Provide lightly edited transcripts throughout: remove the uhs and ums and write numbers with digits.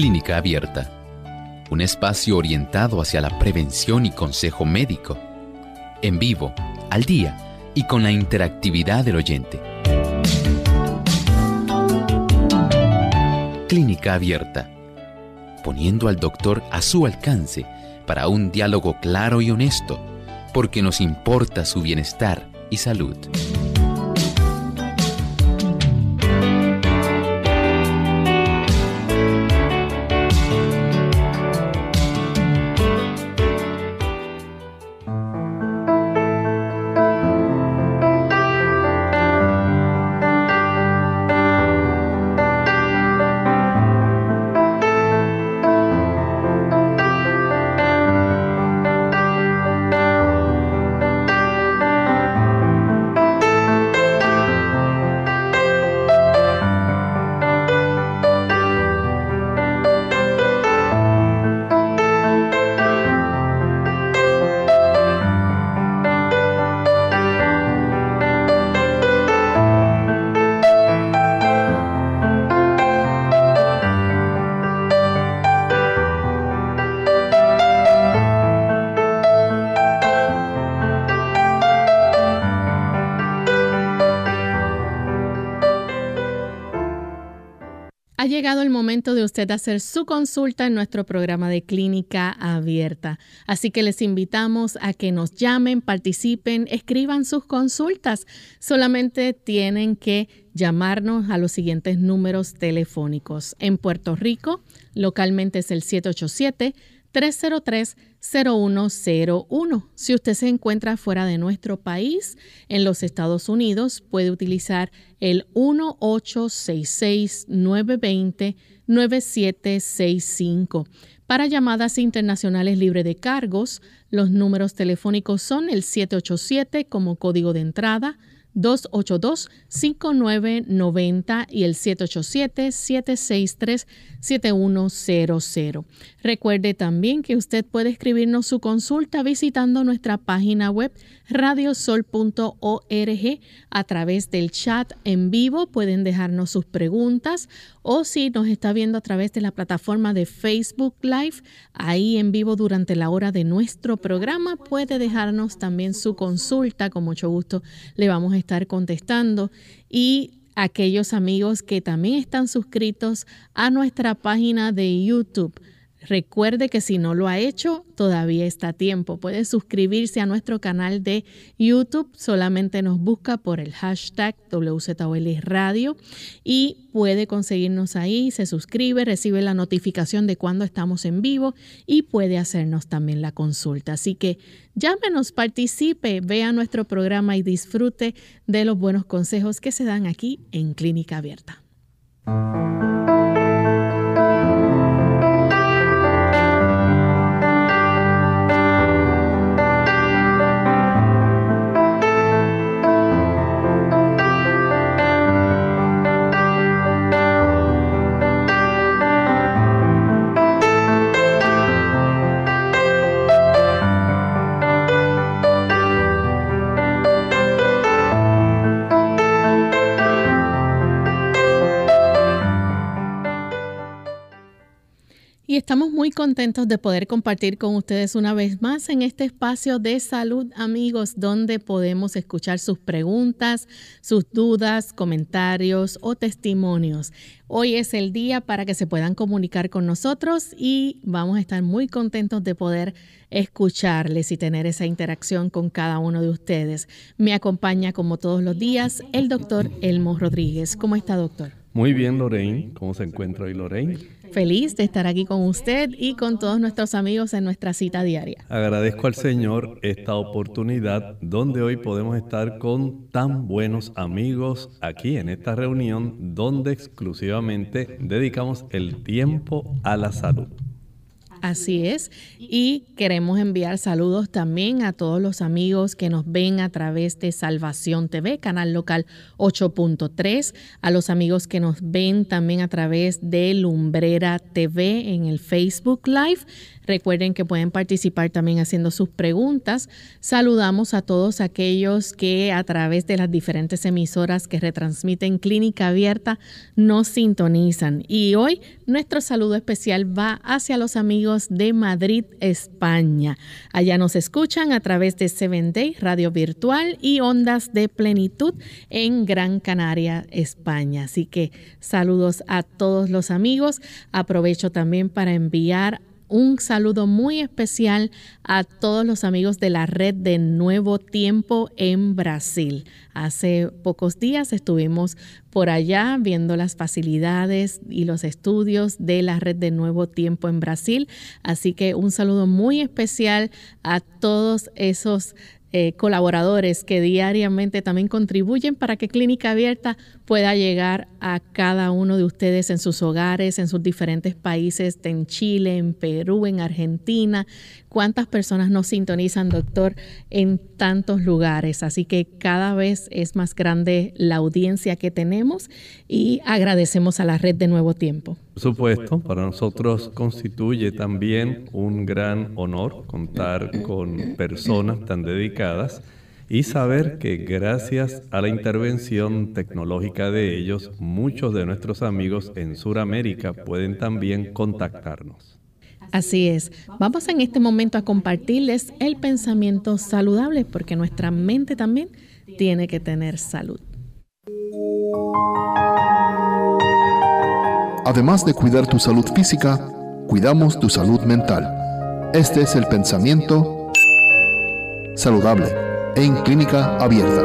Clínica Abierta, un espacio orientado hacia la prevención y consejo médico, en vivo, al día y con la interactividad del oyente. Clínica Abierta, poniendo al doctor a su alcance para un diálogo claro y honesto, porque nos importa su bienestar y salud. Ha llegado el momento de usted hacer su consulta en nuestro programa de Clínica Abierta. Así que les invitamos a que nos llamen, participen, escriban sus consultas. Solamente tienen que llamarnos a los siguientes números telefónicos. En Puerto Rico, localmente es el 787-303-0101. Si usted se encuentra fuera de nuestro país, en los Estados Unidos, puede utilizar el 1-866-920-9765. Para llamadas internacionales libre de cargos, los números telefónicos son el 787 como código de entrada, 282-5990 y el 787-763-7100. Recuerde también que usted puede escribirnos su consulta visitando nuestra página web radiosol.org. A través del chat en vivo pueden dejarnos sus preguntas, o si nos está viendo a través de la plataforma de Facebook Live, ahí en vivo durante la hora de nuestro programa, puede dejarnos también su consulta. Con mucho gusto le vamos a estar contestando. Y aquellos amigos que también están suscritos a nuestra página de YouTube, recuerde que si no lo ha hecho, todavía está a tiempo. Puede suscribirse a nuestro canal de YouTube. Solamente nos busca por el hashtag WZOL Radio y puede conseguirnos ahí. Se suscribe, recibe la notificación de cuando estamos en vivo y puede hacernos también la consulta. Así que llámenos, participe, vea nuestro programa y disfrute de los buenos consejos que se dan aquí en Clínica Abierta. Y estamos muy contentos de poder compartir con ustedes una vez más en este espacio de salud, amigos, donde podemos escuchar sus preguntas, sus dudas, comentarios o testimonios. Hoy es el día para que se puedan comunicar con nosotros y vamos a estar muy contentos de poder escucharles y tener esa interacción con cada uno de ustedes. Me acompaña, como todos los días, el doctor Elmo Rodríguez. ¿Cómo está, doctor? Muy bien, Lorraine. ¿Cómo se encuentra hoy, Lorraine? Feliz de estar aquí con usted y con todos nuestros amigos en nuestra cita diaria. Agradezco al Señor esta oportunidad donde hoy podemos estar con tan buenos amigos aquí en esta reunión donde exclusivamente dedicamos el tiempo a la salud. Así es, y queremos enviar saludos también a todos los amigos que nos ven a través de Salvación TV, canal local 8.3, a los amigos que nos ven también a través de Lumbrera TV en el Facebook Live. Recuerden que pueden participar también haciendo sus preguntas. Saludamos a todos aquellos que a través de las diferentes emisoras que retransmiten Clínica Abierta nos sintonizan. Y hoy nuestro saludo especial va hacia los amigos de Madrid, España. Allá nos escuchan a través de Seven Day, radio virtual y Ondas de Plenitud en Gran Canaria, España. Así que saludos a todos los amigos. Aprovecho también para enviar un saludo muy especial a todos los amigos de la red de Nuevo Tiempo en Brasil. Hace pocos días estuvimos por allá viendo las facilidades y los estudios de la red de Nuevo Tiempo en Brasil. Así que un saludo muy especial a todos esos colaboradores que diariamente también contribuyen para que Clínica Abierta pueda llegar a cada uno de ustedes en sus hogares, en sus diferentes países, en Chile, en Perú, en Argentina. ¿Cuántas personas nos sintonizan, doctor, en tantos lugares? Así que cada vez es más grande la audiencia que tenemos y agradecemos a la red de Nuevo Tiempo. Por supuesto, para nosotros constituye también un gran honor contar con personas tan dedicadas y saber que gracias a la intervención tecnológica de ellos, muchos de nuestros amigos en Sudamérica pueden también contactarnos. Así es. Vamos en este momento a compartirles el pensamiento saludable porque nuestra mente también tiene que tener salud. Además de cuidar tu salud física, cuidamos tu salud mental. Este es el pensamiento saludable en Clínica Abierta.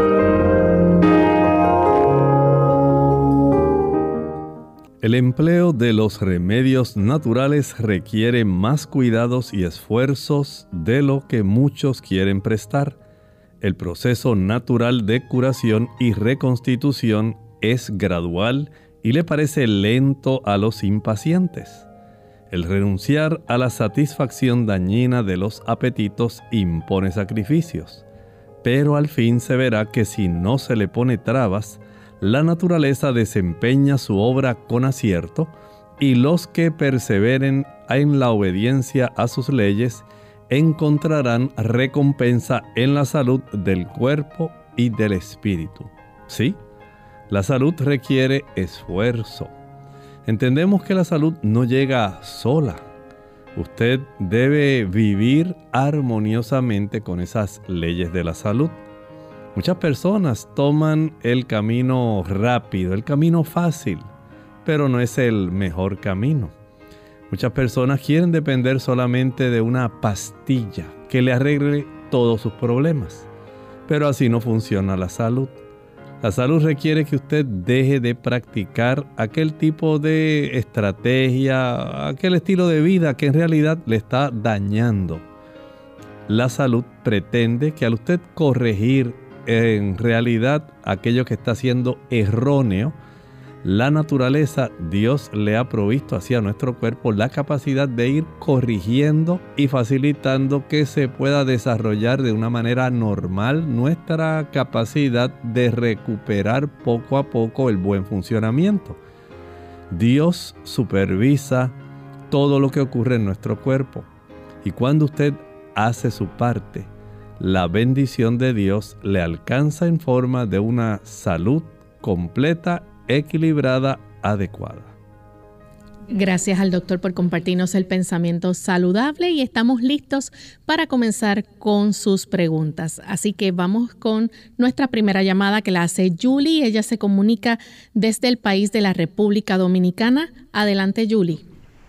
El empleo de los remedios naturales requiere más cuidados y esfuerzos de lo que muchos quieren prestar. El proceso natural de curación y reconstitución es gradual y le parece lento a los impacientes. El renunciar a la satisfacción dañina de los apetitos impone sacrificios, pero al fin se verá que si no se le pone trabas, la naturaleza desempeña su obra con acierto y los que perseveren en la obediencia a sus leyes encontrarán recompensa en la salud del cuerpo y del espíritu. ¿Sí? La salud requiere esfuerzo. Entendemos que la salud no llega sola. Usted debe vivir armoniosamente con esas leyes de la salud. Muchas personas toman el camino rápido, el camino fácil, pero no es el mejor camino. Muchas personas quieren depender solamente de una pastilla que le arregle todos sus problemas, pero así no funciona la salud. La salud requiere que usted deje de practicar aquel tipo de estrategia, aquel estilo de vida que en realidad le está dañando. La salud pretende que al usted corregir en realidad aquello que está siendo erróneo, la naturaleza, Dios le ha provisto hacia nuestro cuerpo la capacidad de ir corrigiendo y facilitando que se pueda desarrollar de una manera normal nuestra capacidad de recuperar poco a poco el buen funcionamiento. Dios supervisa todo lo que ocurre en nuestro cuerpo y cuando usted hace su parte, la bendición de Dios le alcanza en forma de una salud completa, equilibrada, adecuada. Gracias al doctor por compartirnos el pensamiento saludable y estamos listos para comenzar con sus preguntas. Así que vamos con nuestra primera llamada que la hace Julie. Ella se comunica desde el país de la República Dominicana. Adelante, Julie.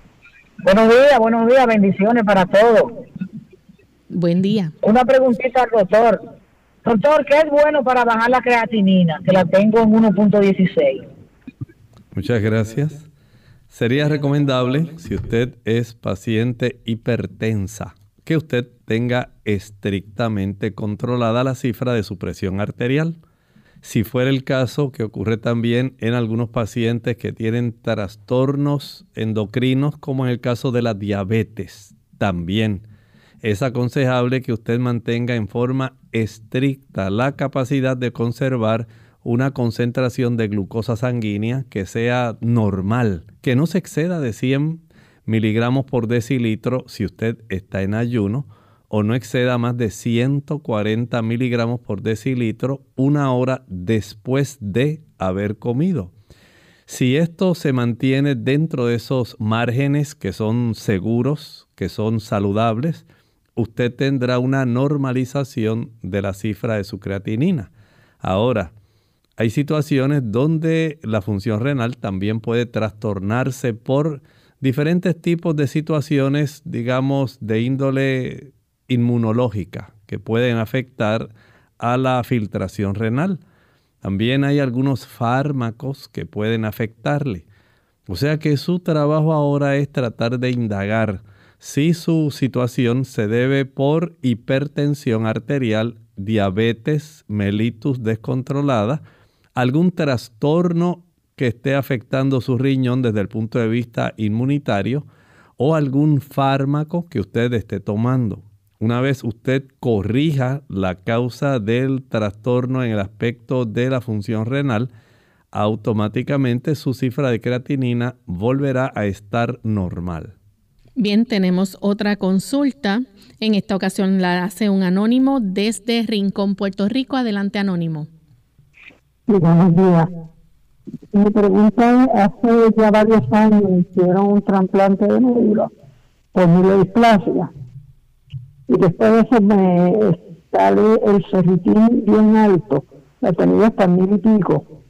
Buenos días, bendiciones para todos. Buen día. Una preguntita al doctor. Doctor, ¿qué es bueno para bajar la creatinina? Que la tengo en 1.16. Muchas gracias. Sería recomendable, si usted es paciente hipertensa, que usted tenga estrictamente controlada la cifra de su presión arterial. Si fuera el caso, que ocurre también en algunos pacientes que tienen trastornos endocrinos, como en el caso de la diabetes, también es aconsejable que usted mantenga en forma estricta la capacidad de conservar una concentración de glucosa sanguínea que sea normal, que no se exceda de 100 miligramos por decilitro si usted está en ayuno, o no exceda más de 140 miligramos por decilitro 1 hora después de haber comido. Si esto se mantiene dentro de esos márgenes que son seguros, que son saludables, usted tendrá una normalización de la cifra de su creatinina. Ahora, hay situaciones donde la función renal también puede trastornarse por diferentes tipos de situaciones, digamos, de índole inmunológica, que pueden afectar a la filtración renal. También hay algunos fármacos que pueden afectarle. O sea que su trabajo ahora es tratar de indagar si su situación se debe por hipertensión arterial, diabetes, mellitus descontrolada, algún trastorno que esté afectando su riñón desde el punto de vista inmunitario o algún fármaco que usted esté tomando. Una vez usted corrija la causa del trastorno en el aspecto de la función renal, automáticamente su cifra de creatinina volverá a estar normal. Bien, tenemos otra consulta. En esta ocasión la hace un anónimo desde Rincón, Puerto Rico. Adelante, anónimo. Sí, buenos días. Mi pregunta es, hace ya varios años me hicieron un trasplante de médula por mielodisplasia. Y después de eso me sale el ferritín bien alto, lo tenía hasta 1000 y pico.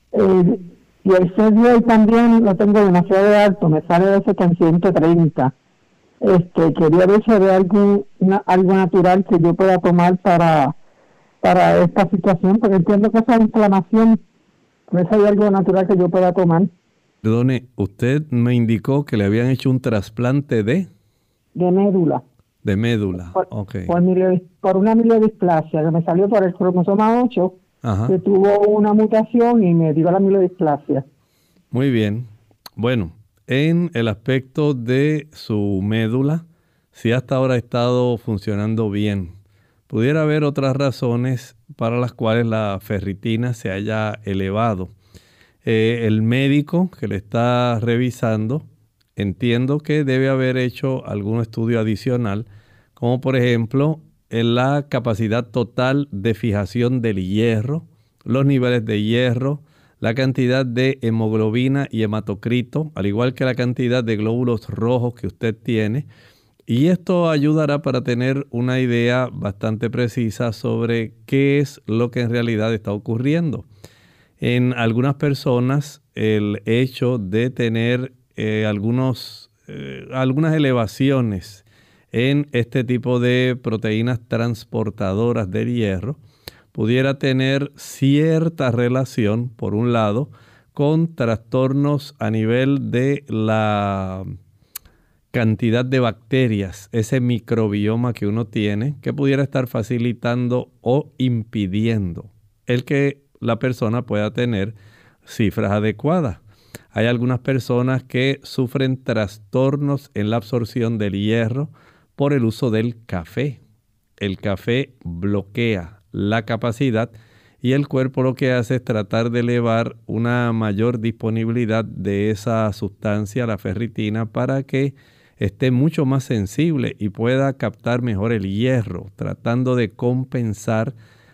Y el CDI también lo tengo demasiado alto, me sale de 730. Quería ver si había algo natural que yo pueda tomar para esta situación, porque entiendo que esa inflamación, no sé si hay algo natural que yo pueda tomar. Perdone, usted me indicó que le habían hecho un trasplante de médula. De médula, ok. Por una mielodisplasia que me salió por el cromosoma 8, Ajá. que tuvo una mutación y me dio la mielodisplasia. Muy bien. Bueno, en el aspecto de su médula, si hasta ahora ha estado funcionando bien, pudiera haber otras razones para las cuales la ferritina se haya elevado. El médico que le está revisando, entiendo que debe haber hecho algún estudio adicional, como por ejemplo en la capacidad total de fijación del hierro, los niveles de hierro, la cantidad de hemoglobina y hematocrito, al igual que la cantidad de glóbulos rojos que usted tiene. Y esto ayudará para tener una idea bastante precisa sobre qué es lo que en realidad está ocurriendo. En algunas personas, el hecho de tener algunas elevaciones en este tipo de proteínas transportadoras del hierro pudiera tener cierta relación, por un lado, con trastornos a nivel de la cantidad de bacterias, ese microbioma que uno tiene, que pudiera estar facilitando o impidiendo el que la persona pueda tener cifras adecuadas. Hay algunas personas que sufren trastornos en la absorción del hierro por el uso del café. El café bloquea la capacidad y el cuerpo lo que hace es tratar de elevar una mayor disponibilidad de esa sustancia, la ferritina, para que esté mucho más sensible y pueda captar mejor el hierro, tratando de compensar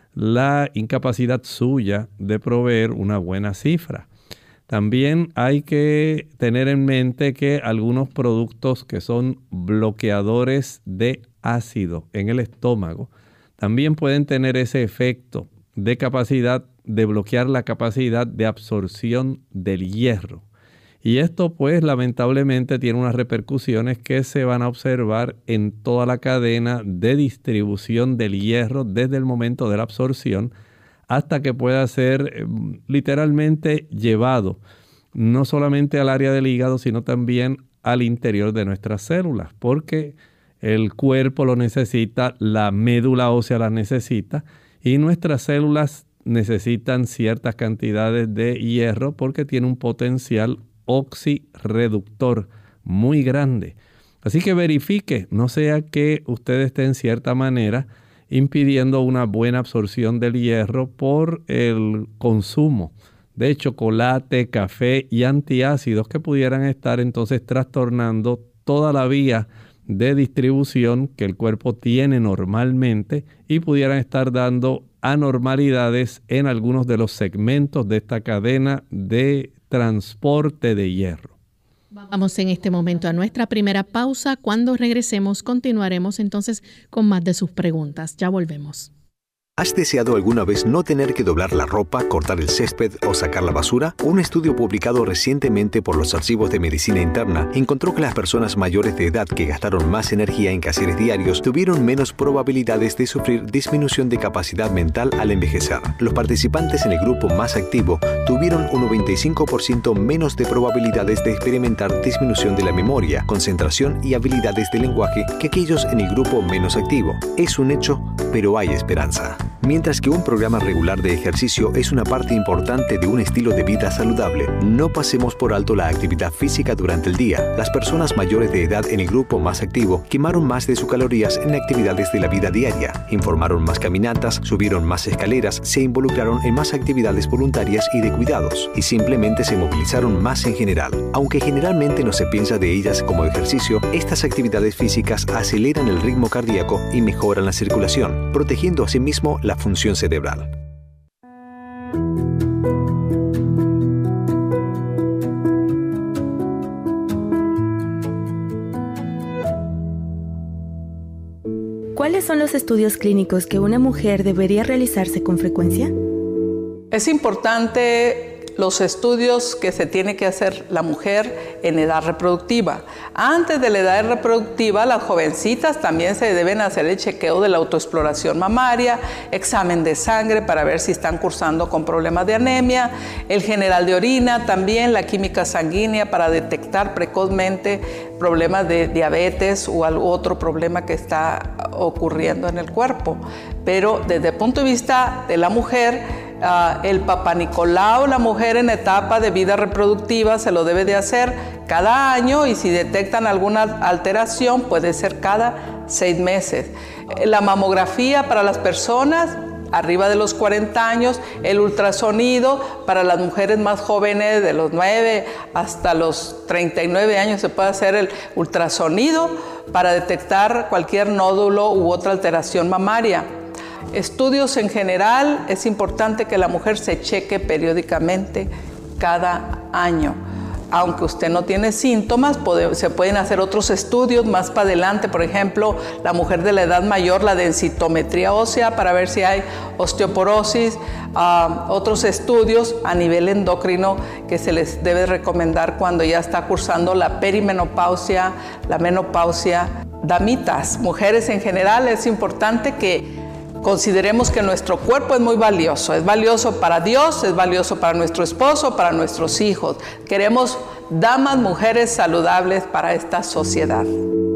la incapacidad suya de proveer una buena cifra. También hay que tener en mente que algunos productos que son bloqueadores de ácido en el estómago también pueden tener ese efecto de capacidad de bloquear la capacidad de absorción del hierro. Y esto pues lamentablemente tiene unas repercusiones que se van a observar en toda la cadena de distribución del hierro desde el momento de la absorción hasta que pueda ser literalmente llevado no solamente al área del hígado, sino también al interior de nuestras células, porque el cuerpo lo necesita, la médula ósea la necesita y nuestras células necesitan ciertas cantidades de hierro porque tiene un potencial oxirreductor muy grande. Así que verifique, no sea que usted esté en cierta manera impidiendo una buena absorción del hierro por el consumo de chocolate, café y antiácidos que pudieran estar entonces trastornando toda la vía de distribución que el cuerpo tiene normalmente y pudieran estar dando anormalidades en algunos de los segmentos de esta cadena de transporte de hierro. Vamos en este momento a nuestra primera pausa. Cuando regresemos, continuaremos entonces con más de sus preguntas. Ya volvemos. ¿Has deseado alguna vez no tener que doblar la ropa, cortar el césped o sacar la basura? Un estudio publicado recientemente por los Archivos de Medicina Interna encontró que las personas mayores de edad que gastaron más energía en quehaceres diarios tuvieron menos probabilidades de sufrir disminución de capacidad mental al envejecer. Los participantes en el grupo más activo tuvieron un 95% menos de probabilidades de experimentar disminución de la memoria, concentración y habilidades de lenguaje que aquellos en el grupo menos activo. Es un hecho, pero hay esperanza. Mientras que un programa regular de ejercicio es una parte importante de un estilo de vida saludable, no pasemos por alto la actividad física durante el día. Las personas mayores de edad en el grupo más activo quemaron más de sus calorías en actividades de la vida diaria, informaron más caminatas, subieron más escaleras, se involucraron en más actividades voluntarias y de cuidados, y simplemente se movilizaron más en general. Aunque generalmente no se piensa de ellas como ejercicio, estas actividades físicas aceleran el ritmo cardíaco y mejoran la circulación, protegiendo asimismo la función cerebral. ¿Cuáles son los estudios clínicos que una mujer debería realizarse con frecuencia? Es importante los estudios que se tiene que hacer la mujer en edad reproductiva. Antes de la edad reproductiva, las jovencitas también se deben hacer el chequeo de la autoexploración mamaria, examen de sangre para ver si están cursando con problemas de anemia, el general de orina, también la química sanguínea para detectar precozmente problemas de diabetes o algún otro problema que está ocurriendo en el cuerpo. Pero desde el punto de vista de la mujer, el Papá Nicolau, la mujer en etapa de vida reproductiva, se lo debe de hacer cada año, y si detectan alguna alteración puede ser cada 6 meses. La mamografía para las personas arriba de los 40 años, el ultrasonido para las mujeres más jóvenes de los 9 hasta los 39 años se puede hacer el ultrasonido para detectar cualquier nódulo u otra alteración mamaria. Estudios en general, es importante que la mujer se cheque periódicamente cada año. Aunque usted no tiene síntomas, se pueden hacer otros estudios más para adelante. Por ejemplo, la mujer de la edad mayor, la densitometría ósea para ver si hay osteoporosis. Otros estudios a nivel endocrino que se les debe recomendar cuando ya está cursando la perimenopausia, la menopausia. Damitas, mujeres en general, es importante que consideremos que nuestro cuerpo es muy valioso. Es valioso para Dios, es valioso para nuestro esposo, para nuestros hijos. Queremos damas, mujeres saludables para esta sociedad.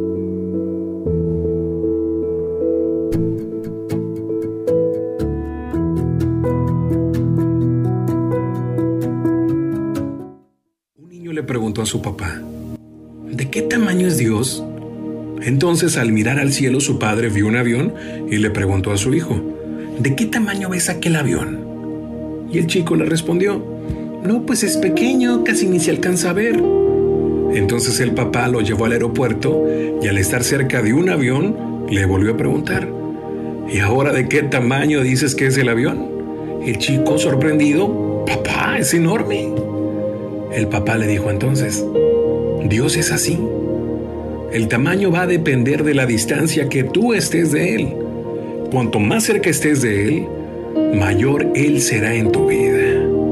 Un niño le preguntó a su papá, ¿de qué tamaño es Dios? Entonces, al mirar al cielo, su padre vio un avión y le preguntó a su hijo, ¿de qué tamaño ves aquel avión? Y el chico le respondió, no, pues es pequeño, casi ni se alcanza a ver. Entonces el papá lo llevó al aeropuerto y al estar cerca de un avión, le volvió a preguntar, ¿y ahora de qué tamaño dices que es el avión? El chico, sorprendido, papá, es enorme. El papá le dijo entonces, Dios es así. El tamaño va a depender de la distancia que tú estés de Él. Cuanto más cerca estés de Él, mayor Él será en tu vida.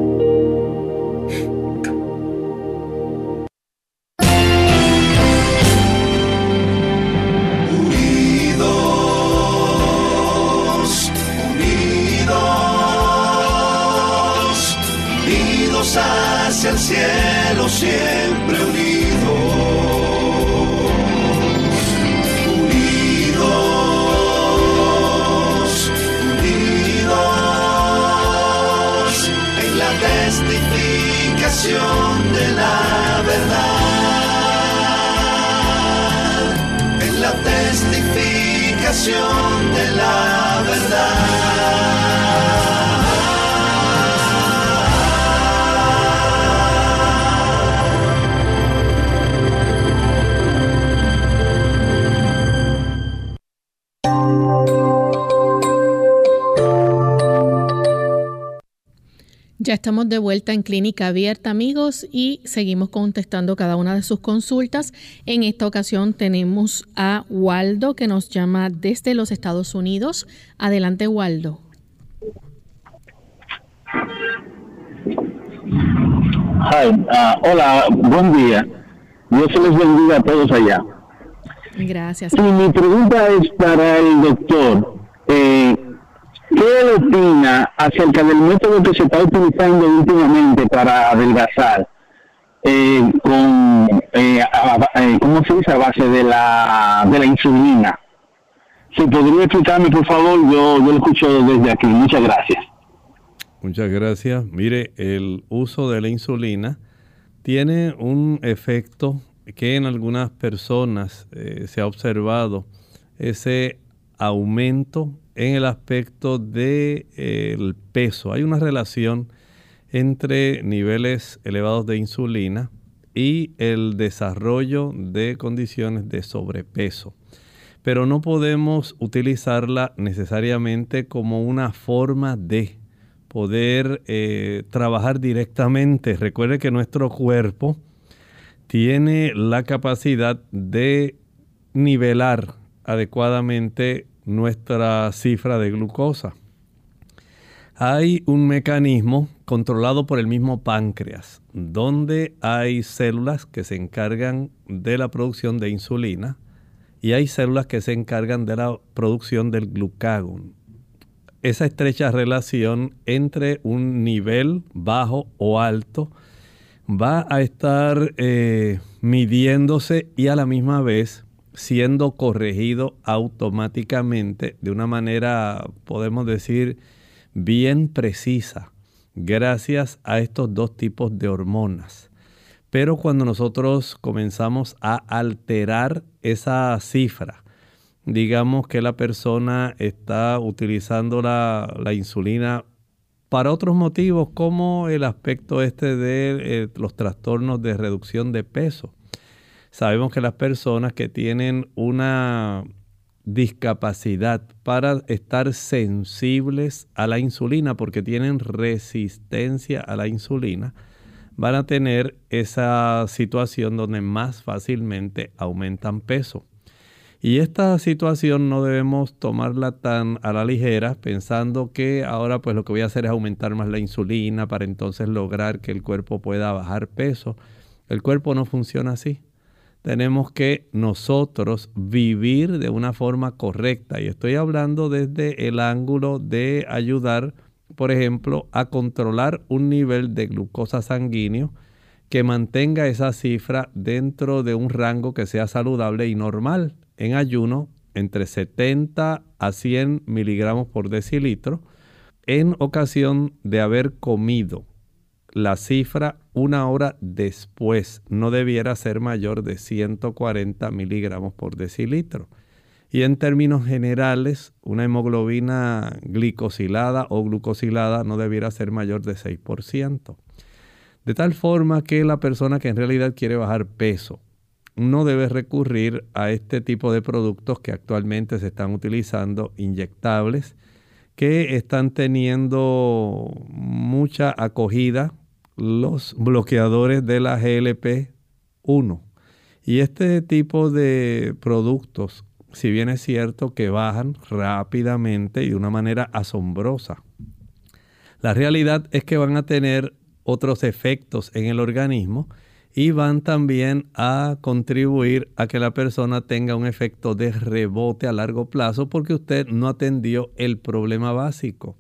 Unidos, unidos, unidos hacia el cielo, siempre unidos. De la verdad, en la testificación de la verdad. Ya estamos de vuelta en Clínica Abierta, amigos, y seguimos contestando cada una de sus consultas. En esta ocasión tenemos a Waldo, que nos llama desde los Estados Unidos. Adelante, Waldo. Hola, buen día. Dios se les bendiga a todos allá. Gracias. Y mi pregunta es para el doctor. ¿Qué opina acerca del método que se está utilizando últimamente para adelgazar? ¿Cómo se dice? A base de la insulina. ¿Se podría explicarme, por favor? Yo lo escucho desde aquí. Muchas gracias. Muchas gracias. Mire, el uso de la insulina tiene un efecto que en algunas personas se ha observado, ese aumento en el aspecto del peso. Hay una relación entre niveles elevados de insulina y el desarrollo de condiciones de sobrepeso. Pero no podemos utilizarla necesariamente como una forma de poder trabajar directamente. Recuerde que nuestro cuerpo tiene la capacidad de nivelar adecuadamente nuestra cifra de glucosa. Hay un mecanismo controlado por el mismo páncreas, donde hay células que se encargan de la producción de insulina y hay células que se encargan de la producción del glucagón. Esa estrecha relación entre un nivel bajo o alto va a estar midiéndose y a la misma vez siendo corregido automáticamente de una manera, podemos decir, bien precisa, gracias a estos dos tipos de hormonas. Pero cuando nosotros comenzamos a alterar esa cifra, digamos que la persona está utilizando la insulina para otros motivos, como el aspecto de los trastornos de reducción de peso. Sabemos que las personas que tienen una discapacidad para estar sensibles a la insulina, porque tienen resistencia a la insulina, van a tener esa situación donde más fácilmente aumentan peso. Y esta situación no debemos tomarla tan a la ligera, pensando que ahora pues lo que voy a hacer es aumentar más la insulina para entonces lograr que el cuerpo pueda bajar peso. El cuerpo no funciona así. Tenemos que nosotros vivir de una forma correcta. Y estoy hablando desde el ángulo de ayudar, por ejemplo, a controlar un nivel de glucosa sanguíneo que mantenga esa cifra dentro de un rango que sea saludable y normal. En ayuno, entre 70 a 100 miligramos por decilitro, en ocasión de haber comido. La cifra una hora después no debiera ser mayor de 140 miligramos por decilitro. Y en términos generales, una hemoglobina glicosilada o glucosilada no debiera ser mayor de 6%. De tal forma que la persona que en realidad quiere bajar peso no debe recurrir a este tipo de productos que actualmente se están utilizando, inyectables, que están teniendo mucha acogida, los bloqueadores de la GLP-1. Y este tipo de productos, si bien es cierto que bajan rápidamente y de una manera asombrosa, la realidad es que van a tener otros efectos en el organismo y van también a contribuir a que la persona tenga un efecto de rebote a largo plazo porque usted no atendió el problema básico,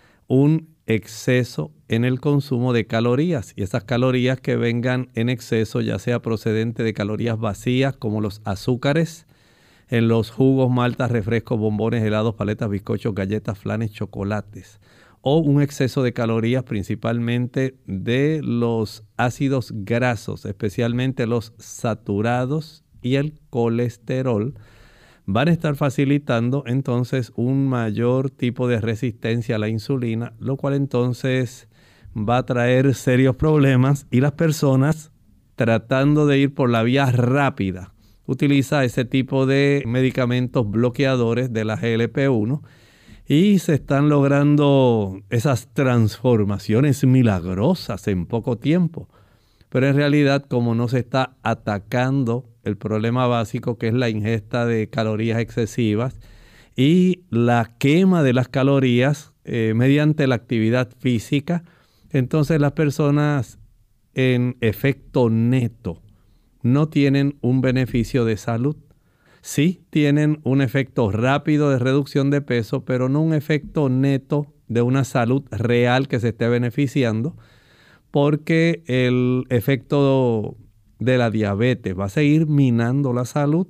un exceso en el consumo de calorías. Y esas calorías que vengan en exceso, ya sea procedente de calorías vacías como los azúcares, en los jugos, maltas, refrescos, bombones, helados, paletas, bizcochos, galletas, flanes, chocolates, o un exceso de calorías principalmente de los ácidos grasos, especialmente los saturados y el colesterol, van a estar facilitando entonces un mayor tipo de resistencia a la insulina, lo cual entonces va a traer serios problemas y las personas tratando de ir por la vía rápida, utiliza ese tipo de medicamentos bloqueadores de la GLP-1 y se están logrando esas transformaciones milagrosas en poco tiempo. Pero en realidad, como no se está atacando el problema básico, que es la ingesta de calorías excesivas y la quema de las calorías mediante la actividad física, entonces las personas en efecto neto no tienen un beneficio de salud. Sí tienen un efecto rápido de reducción de peso, pero no un efecto neto de una salud real que se esté beneficiando, porque el efecto de la diabetes va a seguir minando la salud.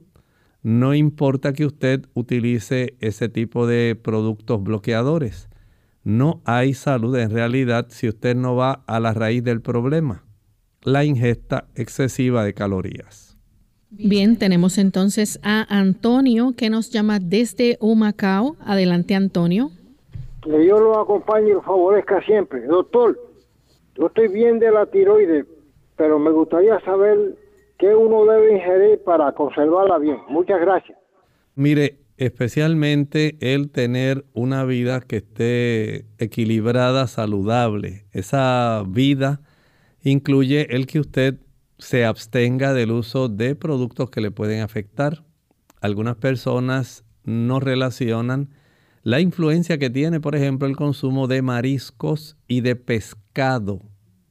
No importa que usted utilice ese tipo de productos bloqueadores. No hay salud en realidad si usted no va a la raíz del problema, la ingesta excesiva de calorías. Bien, tenemos entonces a Antonio que nos llama desde Humacao. Adelante, Antonio. Que Dios lo acompañe y lo favorezca siempre. Doctor, yo estoy bien de la tiroides, pero me gustaría saber qué uno debe ingerir para conservarla bien. Muchas gracias. Mire, especialmente el tener una vida que esté equilibrada, saludable. Esa vida incluye el que usted se abstenga del uso de productos que le pueden afectar. Algunas personas no relacionan la influencia que tiene, por ejemplo, el consumo de mariscos y de pescado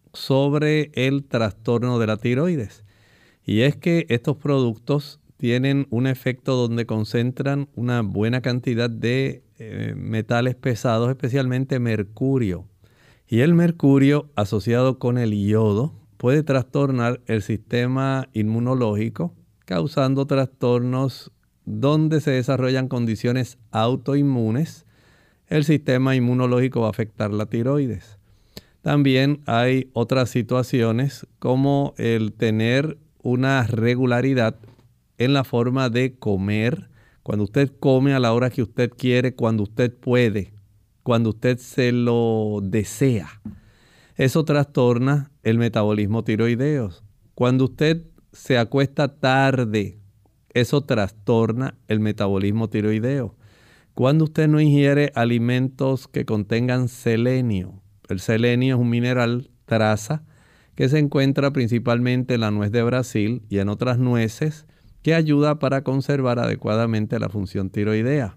sobre el trastorno de la tiroides. Y es que estos productos tienen un efecto donde concentran una buena cantidad de metales pesados, especialmente mercurio. Y el mercurio asociado con el yodo puede trastornar el sistema inmunológico, causando trastornos donde se desarrollan condiciones autoinmunes. El sistema inmunológico va a afectar la tiroides. También hay otras situaciones como el tener una regularidad en la forma de comer. Cuando usted come a la hora que usted quiere, cuando usted puede, cuando usted se lo desea. Eso trastorna el metabolismo tiroideo. Cuando usted se acuesta tarde, eso trastorna el metabolismo tiroideo. Cuando usted no ingiere alimentos que contengan selenio. El selenio es un mineral traza que se encuentra principalmente en la nuez de Brasil y en otras nueces, que ayuda para conservar adecuadamente la función tiroidea.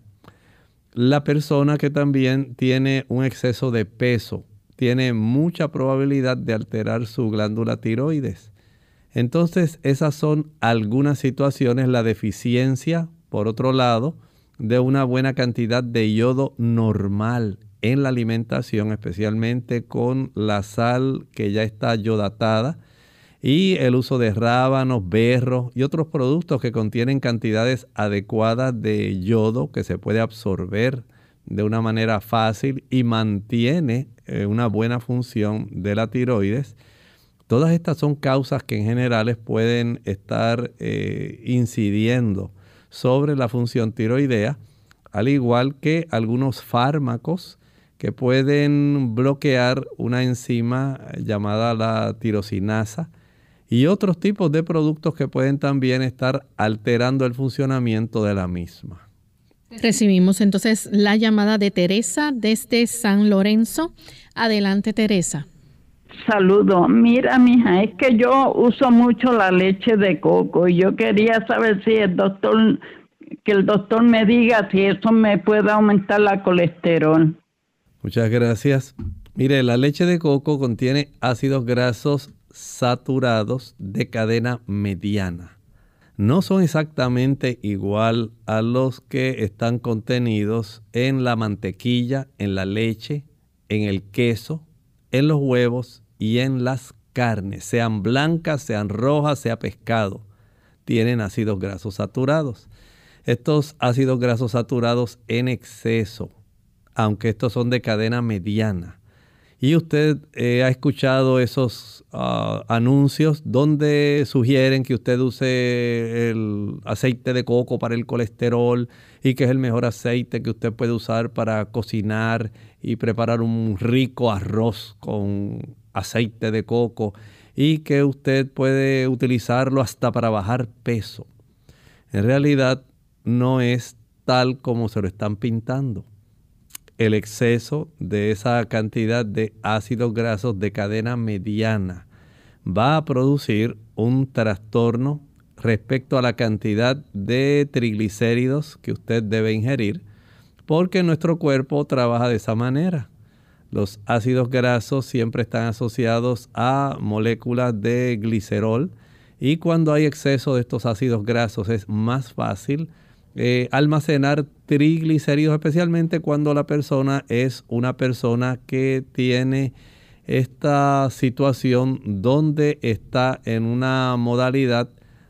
La persona que también tiene un exceso de peso tiene mucha probabilidad de alterar su glándula tiroides. Entonces, esas son algunas situaciones. La deficiencia, por otro lado, de una buena cantidad de yodo normal en la alimentación, especialmente con la sal que ya está yodatada, y el uso de rábanos, berros y otros productos que contienen cantidades adecuadas de yodo que se puede absorber de una manera fácil y mantiene una buena función de la tiroides. Todas estas son causas que en general pueden estar incidiendo sobre la función tiroidea, al igual que algunos fármacos que pueden bloquear una enzima llamada la tirosinasa y otros tipos de productos que pueden también estar alterando el funcionamiento de la misma. Recibimos entonces la llamada de Teresa desde San Lorenzo. Adelante, Teresa. Saludo. Mira, mija, es que yo uso mucho la leche de coco y yo quería saber si el doctor me diga si eso me puede aumentar la colesterol. Muchas gracias. Mire, la leche de coco contiene ácidos grasos saturados de cadena mediana. No son exactamente igual a los que están contenidos en la mantequilla, en la leche, en el queso, en los huevos y en las carnes, sean blancas, sean rojas, sea pescado. Tienen ácidos grasos saturados. Estos ácidos grasos saturados en exceso, aunque estos son de cadena mediana. Y usted ha escuchado esos anuncios donde sugieren que usted use el aceite de coco para el colesterol y que es el mejor aceite que usted puede usar para cocinar y preparar un rico arroz con aceite de coco y que usted puede utilizarlo hasta para bajar peso. En realidad no es tal como se lo están pintando. El exceso de esa cantidad de ácidos grasos de cadena mediana va a producir un trastorno respecto a la cantidad de triglicéridos que usted debe ingerir, porque nuestro cuerpo trabaja de esa manera. Los ácidos grasos siempre están asociados a moléculas de glicerol, y cuando hay exceso de estos ácidos grasos es más fácil almacenar triglicéridos, especialmente cuando la persona es una persona que tiene esta situación donde está en una modalidad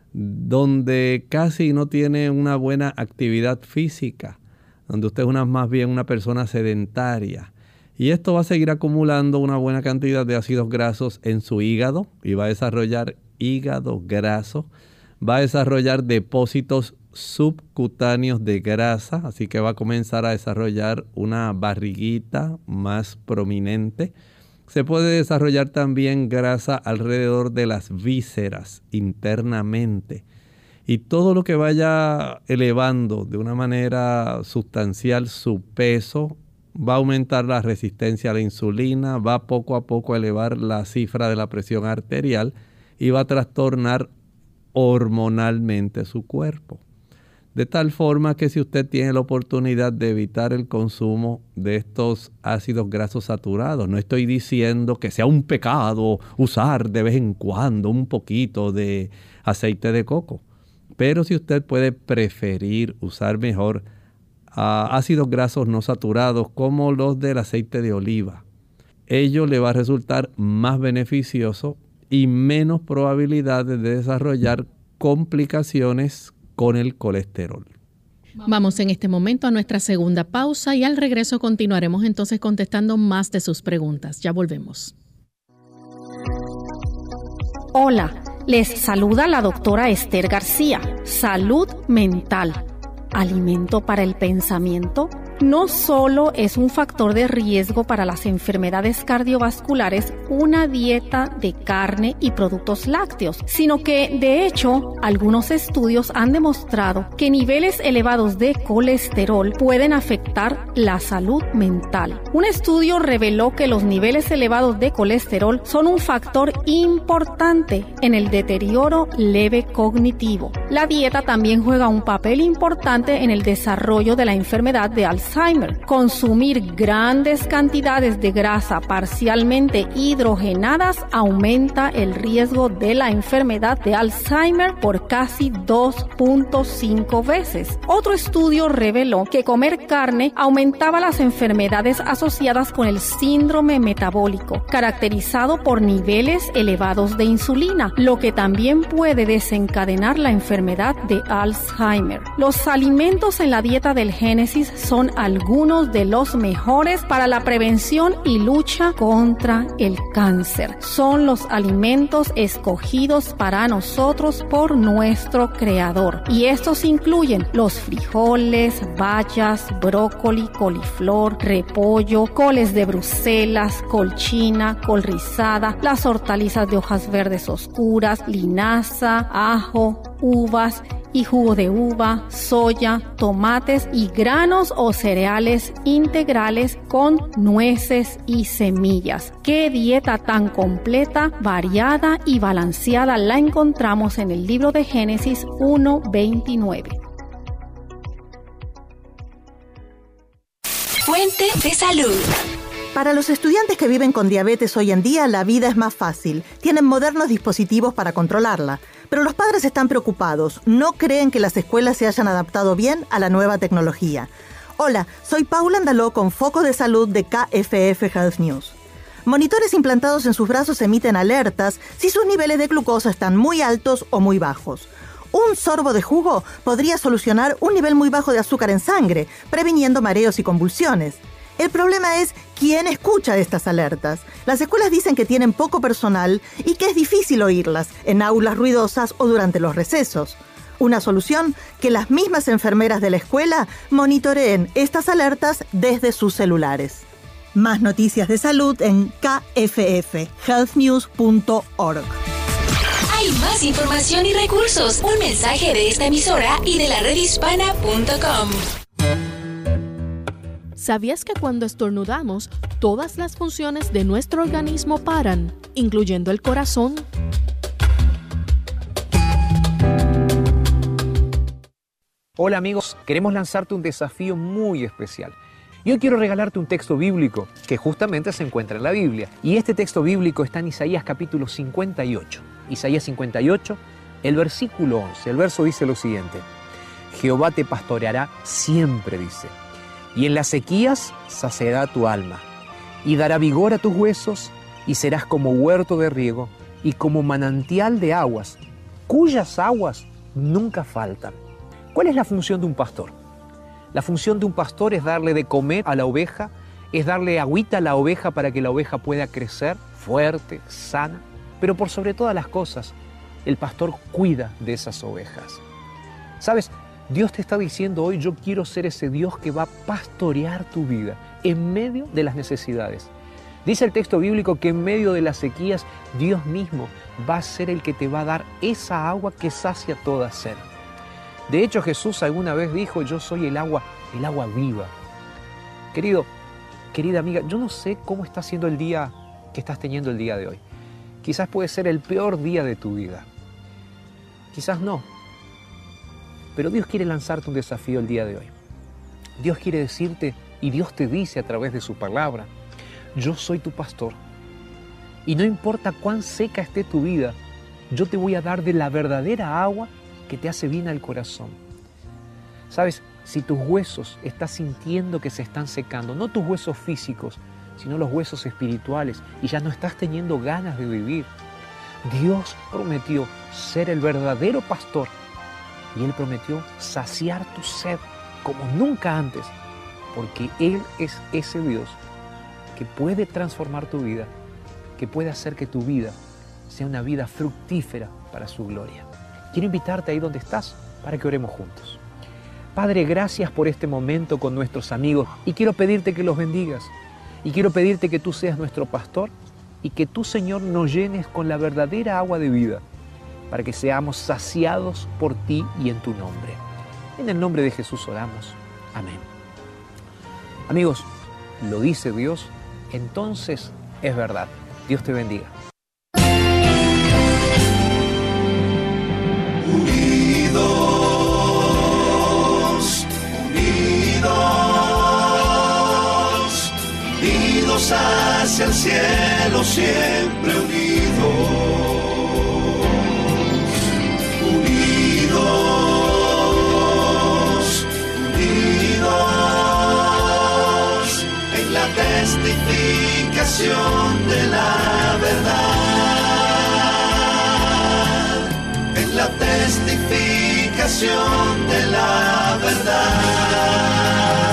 donde casi no tiene una buena actividad física, donde usted es más bien una persona sedentaria. Y esto va a seguir acumulando una buena cantidad de ácidos grasos en su hígado y va a desarrollar hígado graso, va a desarrollar depósitos subcutáneos de grasa, así que va a comenzar a desarrollar una barriguita más prominente. Se puede desarrollar también grasa alrededor de las vísceras internamente. Y todo lo que vaya elevando de una manera sustancial su peso va a aumentar la resistencia a la insulina, va poco a poco a elevar la cifra de la presión arterial y va a trastornar hormonalmente su cuerpo. De tal forma que si usted tiene la oportunidad de evitar el consumo de estos ácidos grasos saturados, no estoy diciendo que sea un pecado usar de vez en cuando un poquito de aceite de coco, pero si usted puede preferir usar mejor ácidos grasos no saturados como los del aceite de oliva, ello le va a resultar más beneficioso y menos probabilidades de desarrollar complicaciones con el colesterol. Vamos en este momento a nuestra segunda pausa y al regreso continuaremos entonces contestando más de sus preguntas. Ya volvemos. Hola, les saluda la doctora Esther García. Salud mental. ¿Alimento para el pensamiento? No solo es un factor de riesgo para las enfermedades cardiovasculares una dieta de carne y productos lácteos, sino que, de hecho, algunos estudios han demostrado que niveles elevados de colesterol pueden afectar la salud mental. Un estudio reveló que los niveles elevados de colesterol son un factor importante en el deterioro leve cognitivo. La dieta también juega un papel importante en el desarrollo de la enfermedad de Alzheimer. Consumir grandes cantidades de grasa parcialmente hidrogenadas aumenta el riesgo de la enfermedad de Alzheimer por casi 2.5 veces. Otro estudio reveló que comer carne aumentaba las enfermedades asociadas con el síndrome metabólico, caracterizado por niveles elevados de insulina, lo que también puede desencadenar la enfermedad de Alzheimer. Los alimentos en la dieta del Génesis son algunos de los mejores para la prevención y lucha contra el cáncer. Son los alimentos escogidos para nosotros por nuestro Creador. Y estos incluyen los frijoles, bayas, brócoli, coliflor, repollo, coles de Bruselas, col china, col rizada, las hortalizas de hojas verdes oscuras, linaza, ajo, uvas y jugo de uva, soya, tomates y granos o cereales integrales con nueces y semillas. ¡Qué dieta tan completa, variada y balanceada la encontramos en el libro de Génesis 1:29! Fuente de salud. Para los estudiantes que viven con diabetes hoy en día, la vida es más fácil. Tienen modernos dispositivos para controlarla. Pero los padres están preocupados. No creen que las escuelas se hayan adaptado bien a la nueva tecnología. Hola, soy Paula Andaló con Foco de Salud de KFF Health News. Monitores implantados en sus brazos emiten alertas si sus niveles de glucosa están muy altos o muy bajos. Un sorbo de jugo podría solucionar un nivel muy bajo de azúcar en sangre, previniendo mareos y convulsiones. El problema es quién escucha estas alertas. Las escuelas dicen que tienen poco personal y que es difícil oírlas en aulas ruidosas o durante los recesos. Una solución: que las mismas enfermeras de la escuela monitoreen estas alertas desde sus celulares. Más noticias de salud en kffhealthnews.org. Hay Hay más información y recursos. Un mensaje de esta emisora y de la redhispana.com. ¿Sabías que cuando estornudamos, todas las funciones de nuestro organismo paran, incluyendo el corazón? Hola amigos, queremos lanzarte un desafío muy especial. Yo quiero regalarte un texto bíblico que justamente se encuentra en la Biblia. Y este texto bíblico está en Isaías capítulo 58. Isaías 58, el versículo 11. El verso dice lo siguiente: Jehová te pastoreará siempre, dice, y en las sequías saciará tu alma, y dará vigor a tus huesos, y serás como huerto de riego, y como manantial de aguas, cuyas aguas nunca faltan. ¿Cuál es la función de un pastor? La función de un pastor es darle de comer a la oveja, es darle agüita a la oveja para que la oveja pueda crecer fuerte, sana, pero por sobre todas las cosas, el pastor cuida de esas ovejas. ¿Sabes? Dios te está diciendo hoy, yo quiero ser ese Dios que va a pastorear tu vida en medio de las necesidades. Dice el texto bíblico que en medio de las sequías, Dios mismo va a ser el que te va a dar esa agua que sacia toda sed. De hecho, Jesús alguna vez dijo, yo soy el agua viva. Querido, querida amiga, yo no sé cómo está siendo el día que estás teniendo el día de hoy. Quizás puede ser el peor día de tu vida. Quizás no. Pero Dios quiere lanzarte un desafío el día de hoy. Dios quiere decirte, y Dios te dice a través de su palabra, yo soy tu pastor. Y no importa cuán seca esté tu vida, yo te voy a dar de la verdadera agua que te hace bien al corazón. ¿Sabes? Si tus huesos estás sintiendo que se están secando, no tus huesos físicos, sino los huesos espirituales, y ya no estás teniendo ganas de vivir, Dios prometió ser el verdadero pastor, y Él prometió saciar tu sed como nunca antes, porque Él es ese Dios que puede transformar tu vida, que puede hacer que tu vida sea una vida fructífera para su gloria. Quiero invitarte ahí donde estás para que oremos juntos. Padre, gracias por este momento con nuestros amigos y quiero pedirte que los bendigas y quiero pedirte que tú seas nuestro pastor y que tú, Señor, nos llenes con la verdadera agua de vida para que seamos saciados por ti y en tu nombre. En el nombre de Jesús oramos. Amén. Amigos, lo dice Dios, entonces es verdad. Dios te bendiga. Unidos hacia el cielo, siempre unidos. Unidos, unidos en la testificación de la verdad. En la testificación de la verdad.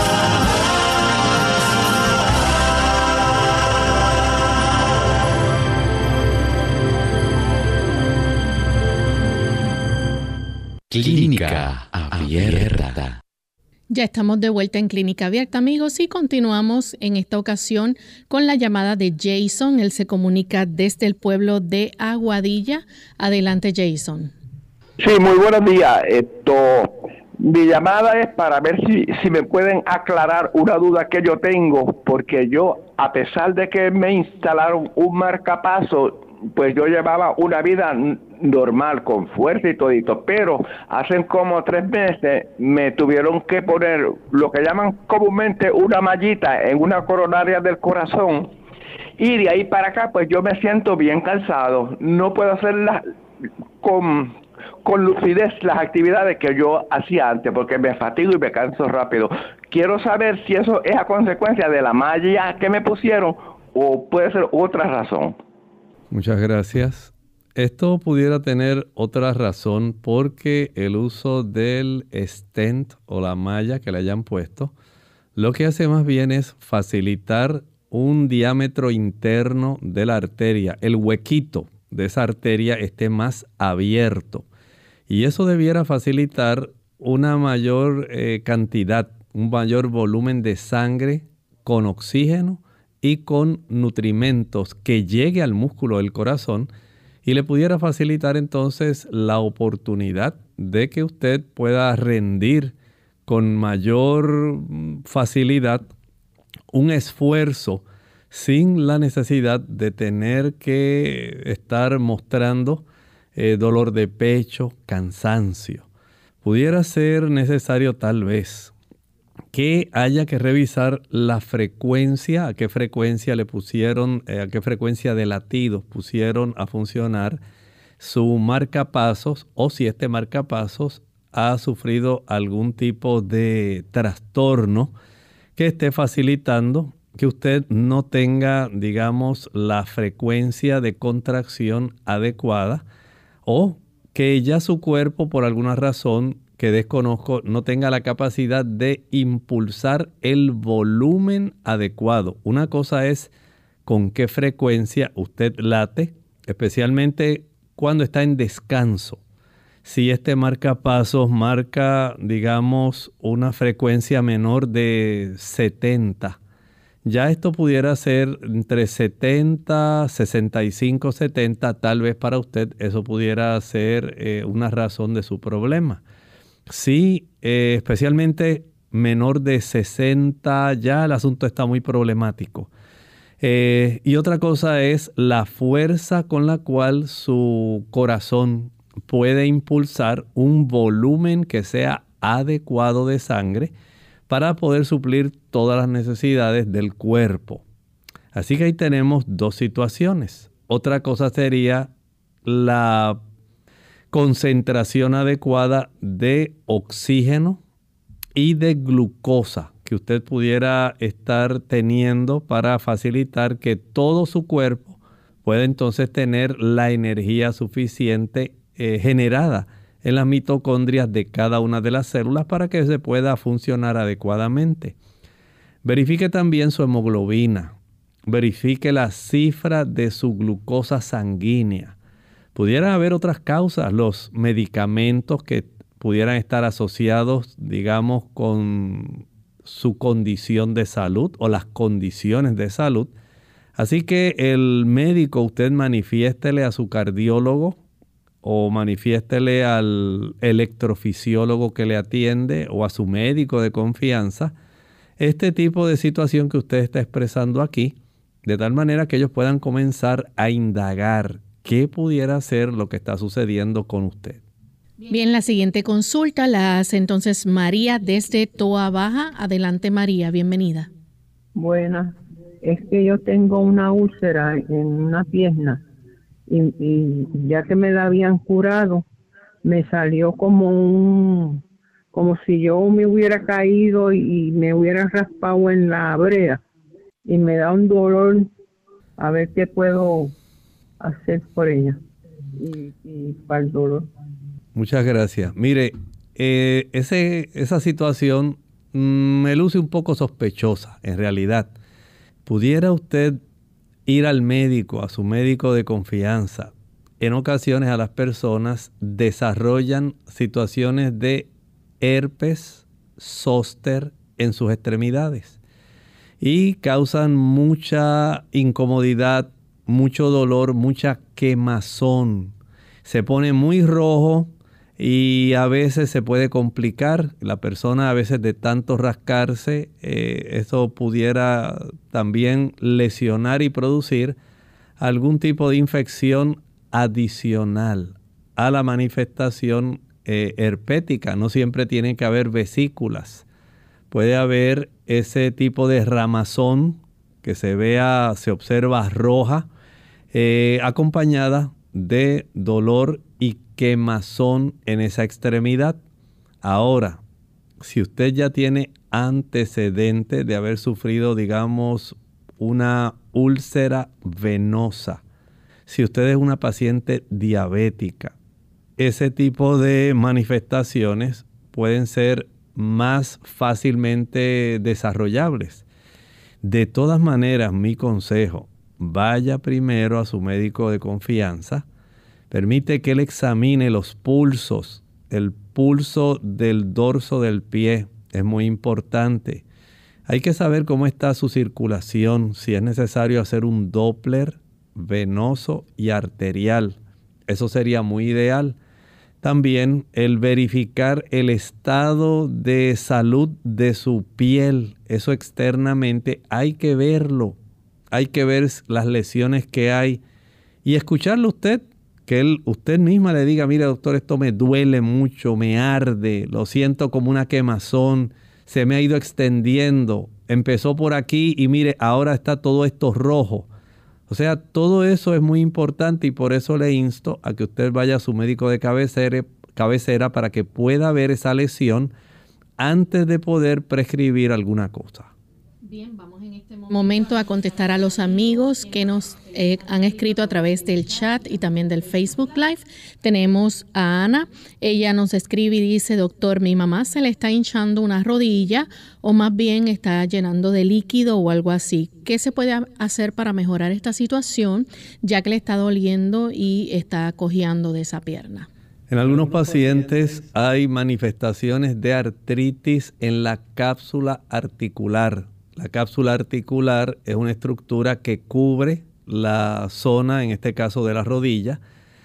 Clínica Abierta. Ya estamos de vuelta en Clínica Abierta, amigos, y continuamos en esta ocasión con la llamada de Jason. Él se comunica desde el pueblo de Aguadilla. Adelante, Jason. Sí, muy buenos días. Mi llamada es para ver si me pueden aclarar una duda que yo tengo, porque yo, a pesar de que me instalaron un marcapaso, pues yo llevaba una vida normal, con fuerza y todito, pero hace como 3 meses me tuvieron que poner lo que llaman comúnmente una mallita en una coronaria del corazón, y de ahí para acá pues yo me siento bien cansado, no puedo hacer con lucidez las actividades que yo hacía antes, porque me fatigo y me canso rápido. Quiero saber si eso es a consecuencia de la malla que me pusieron o puede ser otra razón. Muchas gracias. Esto pudiera tener otra razón porque el uso del stent o la malla que le hayan puesto, lo que hace más bien es facilitar un diámetro interno de la arteria. El huequito de esa arteria esté más abierto. Y eso debiera facilitar una mayor cantidad, un mayor volumen de sangre con oxígeno y con nutrimentos que llegue al músculo del corazón y le pudiera facilitar entonces la oportunidad de que usted pueda rendir con mayor facilidad un esfuerzo sin la necesidad de tener que estar mostrando dolor de pecho, cansancio. Pudiera ser necesario tal vez que haya que revisar la frecuencia, a qué frecuencia le pusieron, a qué frecuencia de latidos pusieron a funcionar su marcapasos, o si este marcapasos ha sufrido algún tipo de trastorno que esté facilitando que usted no tenga, digamos, la frecuencia de contracción adecuada, o que ya su cuerpo, por alguna razón que desconozco, no tenga la capacidad de impulsar el volumen adecuado. Una cosa es con qué frecuencia usted late, especialmente cuando está en descanso. Si este marcapasos marca, digamos, una frecuencia menor de 70, ya esto pudiera ser entre 70, 65, 70, tal vez para usted eso pudiera ser una razón de su problema. Sí, especialmente menor de 60, ya el asunto está muy problemático. Y otra cosa es la fuerza con la cual su corazón puede impulsar un volumen que sea adecuado de sangre para poder suplir todas las necesidades del cuerpo. Así que ahí tenemos dos situaciones. Otra cosa sería la concentración adecuada de oxígeno y de glucosa que usted pudiera estar teniendo para facilitar que todo su cuerpo pueda entonces tener la energía suficiente generada en las mitocondrias de cada una de las células para que se pueda funcionar adecuadamente. Verifique también su hemoglobina, verifique la cifra de su glucosa sanguínea. Pudieran haber otras causas, los medicamentos que pudieran estar asociados, digamos, con su condición de salud o las condiciones de salud. Así que el médico, usted manifiéstele a su cardiólogo o manifiéstele al electrofisiólogo que le atiende o a su médico de confianza este tipo de situación que usted está expresando aquí, de tal manera que ellos puedan comenzar a indagar qué pudiera ser lo que está sucediendo con usted. Bien, la siguiente consulta la hace entonces María desde Toa Baja. Adelante, María, bienvenida. Buenas, es que yo tengo una úlcera en una pierna y ya que me la habían curado, me salió como si yo me hubiera caído y me hubiera raspado en la brea y me da un dolor, a ver qué puedo hacer por ella y para el dolor. Muchas gracias. Mire, esa situación me luce un poco sospechosa en realidad. ¿Pudiera usted ir al médico, a su médico de confianza? En ocasiones a las personas desarrollan situaciones de herpes zóster en sus extremidades y causan mucha incomodidad, mucho dolor, mucha quemazón. Se pone muy rojo y a veces se puede complicar. La persona a veces de tanto rascarse, eso pudiera también lesionar y producir algún tipo de infección adicional a la manifestación herpética. No siempre tiene que haber vesículas. Puede haber ese tipo de ramazón que se observa roja, acompañada de dolor y quemazón en esa extremidad. Ahora, si usted ya tiene antecedente de haber sufrido, digamos, una úlcera venosa, si usted es una paciente diabética, ese tipo de manifestaciones pueden ser más fácilmente desarrollables. De todas maneras, mi consejo, vaya primero a su médico de confianza. Permite que él examine los pulsos. El pulso del dorso del pie es muy importante. Hay que saber cómo está su circulación, si es necesario hacer un Doppler venoso y arterial Eso sería muy ideal. También el verificar el estado de salud de su piel. Eso externamente hay que verlo. Hay que ver las lesiones que hay. Y escucharlo usted. Que usted misma le diga, mire doctor, esto me duele mucho, me arde, lo siento como una quemazón, se me ha ido extendiendo, empezó por aquí y mire, ahora está todo esto rojo. O sea, todo eso es muy importante y por eso le insto a que usted vaya a su médico de cabecera para que pueda ver esa lesión antes de poder prescribir alguna cosa. Bien, vamos en este momento a contestar a los amigos que nos han escrito a través del chat y también del Facebook Live. Tenemos a Ana. Ella nos escribe y dice, doctor, mi mamá se le está hinchando una rodilla o más bien está llenando de líquido o algo así. ¿Qué se puede hacer para mejorar esta situación ya que le está doliendo y está cojeando de esa pierna? En algunos pacientes hay manifestaciones de artritis en la cápsula articular. La cápsula articular es una estructura que cubre la zona, en este caso de la rodilla.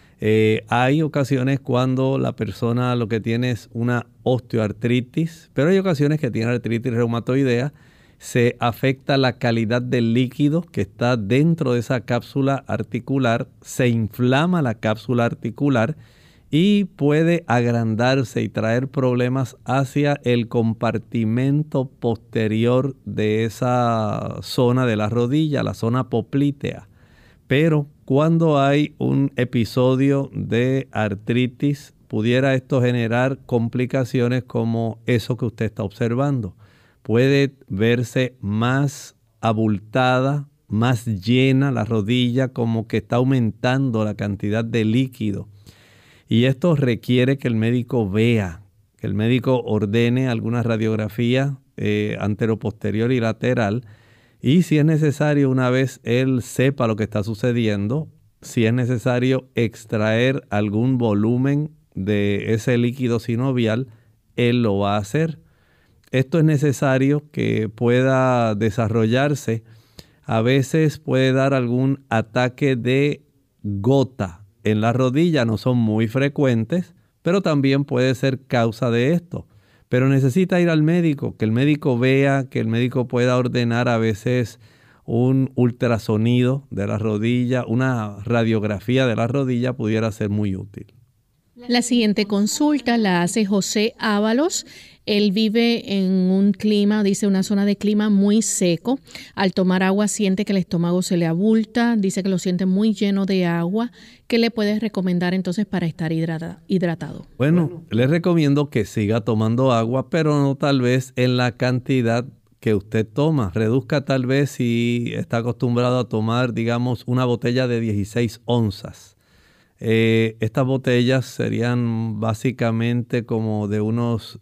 Hay ocasiones cuando la persona lo que tiene es una osteoartritis, pero hay ocasiones que tiene artritis reumatoidea. Se afecta la calidad del líquido que está dentro de esa cápsula articular, se inflama la cápsula articular y puede agrandarse y traer problemas hacia el compartimento posterior de esa zona de la rodilla, la zona poplítea. Pero cuando hay un episodio de artritis, pudiera esto generar complicaciones como eso que usted está observando. Puede verse más abultada, más llena la rodilla, como que está aumentando la cantidad de líquido. Y esto requiere que el médico vea, que el médico ordene alguna radiografía anteroposterior y lateral. Y si es necesario, una vez él sepa lo que está sucediendo, si es necesario extraer algún volumen de ese líquido sinovial, él lo va a hacer. Esto es necesario que pueda desarrollarse. A veces puede dar algún ataque de gota en la rodilla, no son muy frecuentes, pero también puede ser causa de esto. Pero necesita ir al médico, que el médico vea, que el médico pueda ordenar a veces un ultrasonido de la rodilla, una radiografía de la rodilla pudiera ser muy útil. La siguiente consulta la hace José Ábalos. Él vive en un clima, dice una zona de clima muy seco. Al tomar agua siente que el estómago se le abulta, dice que lo siente muy lleno de agua. ¿Qué le puedes recomendar entonces para estar hidratado? Bueno, les recomiendo que siga tomando agua, pero no tal vez en la cantidad que usted toma. Reduzca tal vez si está acostumbrado a tomar, digamos, una botella de 16 onzas. Estas botellas serían básicamente como de unos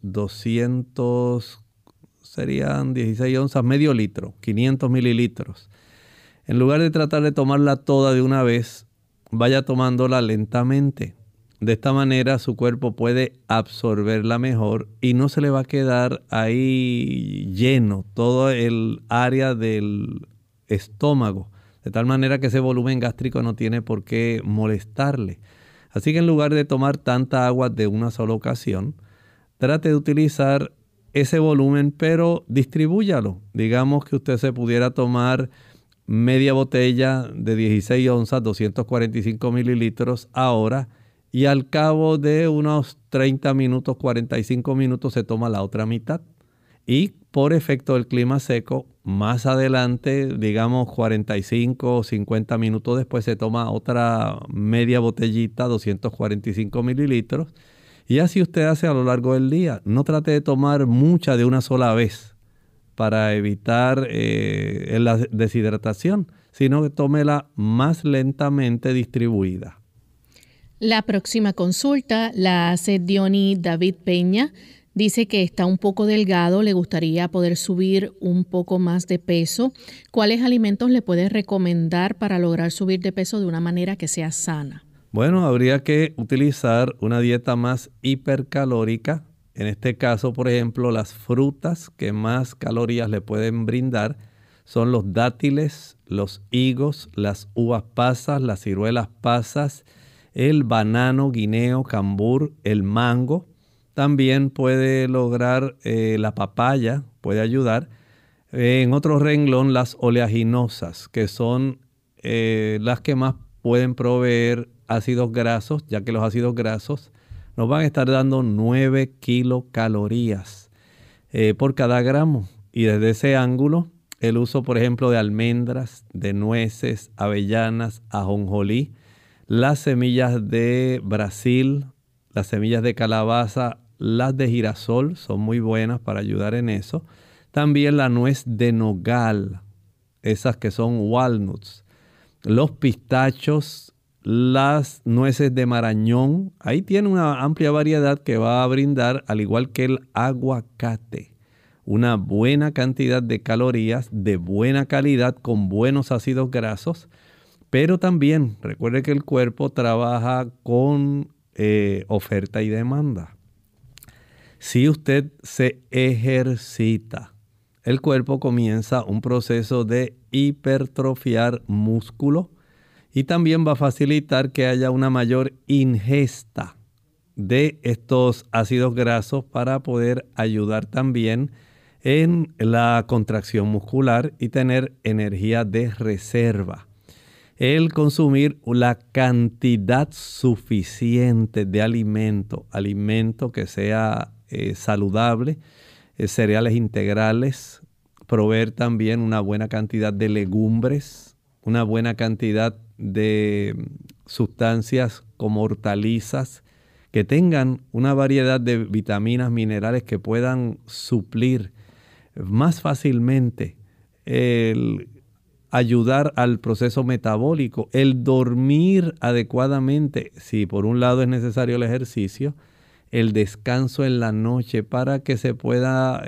200, serían 16 onzas, medio litro, 500 mililitros. En lugar de tratar de tomarla toda de una vez, vaya tomándola lentamente. De esta manera su cuerpo puede absorberla mejor y no se le va a quedar ahí lleno todo el área del estómago. De tal manera que ese volumen gástrico no tiene por qué molestarle. Así que en lugar de tomar tanta agua de una sola ocasión, trate de utilizar ese volumen, pero distribúyalo. Digamos que usted se pudiera tomar media botella de 16 onzas, 245 mililitros ahora, y al cabo de unos 30 minutos, 45 minutos se toma la otra mitad. Y por efecto del clima seco, más adelante, digamos 45 o 50 minutos después, se toma otra media botellita, 245 mililitros. Y así usted hace a lo largo del día. No trate de tomar mucha de una sola vez para evitar la deshidratación, sino que tómela más lentamente distribuida. La próxima consulta la hace Diony David Peña. Dice que está un poco delgado, le gustaría poder subir un poco más de peso. ¿Cuáles alimentos le puedes recomendar para lograr subir de peso de una manera que sea sana? Bueno, habría que utilizar una dieta más hipercalórica. En este caso, por ejemplo, las frutas que más calorías le pueden brindar son los dátiles, los higos, las uvas pasas, las ciruelas pasas, el banano, guineo, cambur, el mango. También puede lograr la papaya, puede ayudar. En otro renglón, las oleaginosas, que son las que más pueden proveer ácidos grasos, ya que los ácidos grasos nos van a estar dando 9 kilocalorías por cada gramo. Y desde ese ángulo, el uso, por ejemplo, de almendras, de nueces, avellanas, ajonjolí, las semillas de Brasil, las semillas de calabaza, las de girasol son muy buenas para ayudar en eso. También la nuez de nogal, esas que son walnuts, los pistachos, las nueces de marañón. Ahí tiene una amplia variedad que va a brindar, al igual que el aguacate, una buena cantidad de calorías de buena calidad con buenos ácidos grasos. Pero también recuerde que el cuerpo trabaja con oferta y demanda. Si usted se ejercita, el cuerpo comienza un proceso de hipertrofiar músculo y también va a facilitar que haya una mayor ingesta de estos ácidos grasos para poder ayudar también en la contracción muscular y tener energía de reserva. El consumir la cantidad suficiente de alimento que sea saludable, cereales integrales, proveer también una buena cantidad de legumbres, una buena cantidad de sustancias como hortalizas, que tengan una variedad de vitaminas, minerales que puedan suplir más fácilmente el ayudar al proceso metabólico, el dormir adecuadamente. Si por un lado es necesario el ejercicio, el descanso en la noche para que se pueda,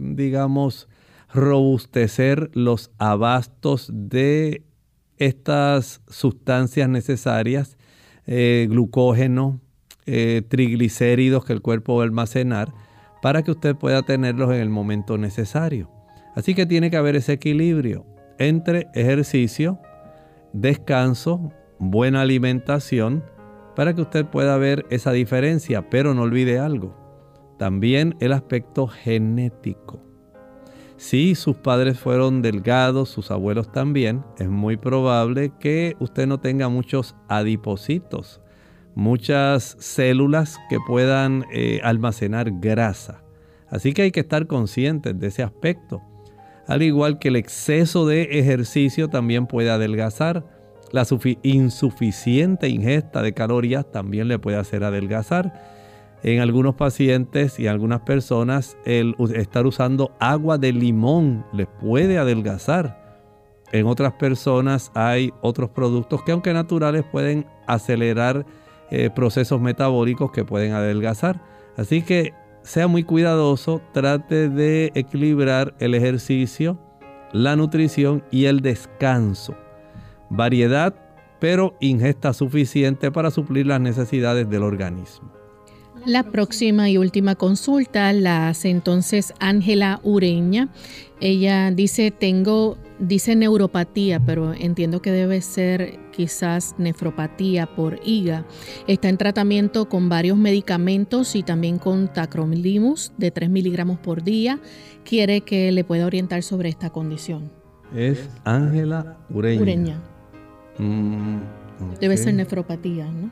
robustecer los abastos de estas sustancias necesarias, glucógeno, triglicéridos que el cuerpo va a almacenar para que usted pueda tenerlos en el momento necesario. Así que tiene que haber ese equilibrio entre ejercicio, descanso, buena alimentación, para que usted pueda ver esa diferencia. Pero no olvide algo, también el aspecto genético. Si sus padres fueron delgados, sus abuelos también, es muy probable que usted no tenga muchos adipocitos, muchas células que puedan almacenar grasa. Así que hay que estar conscientes de ese aspecto. Al igual que el exceso de ejercicio también puede adelgazar. La insuficiente ingesta de calorías también le puede hacer adelgazar. En algunos pacientes y algunas personas, el estar usando agua de limón les puede adelgazar. En otras personas hay otros productos que, aunque naturales, pueden acelerar procesos metabólicos que pueden adelgazar. Así que sea muy cuidadoso, trate de equilibrar el ejercicio, la nutrición y el descanso. Variedad, pero ingesta suficiente para suplir las necesidades del organismo. La próxima y última consulta la hace entonces Ángela Ureña. Ella dice, dice neuropatía, pero entiendo que debe ser quizás nefropatía por IgA. Está en tratamiento con varios medicamentos y también con tacrolimus de 3 miligramos por día. Quiere que le pueda orientar sobre esta condición. Es Ángela Ureña. Okay. Debe ser nefropatía, ¿no?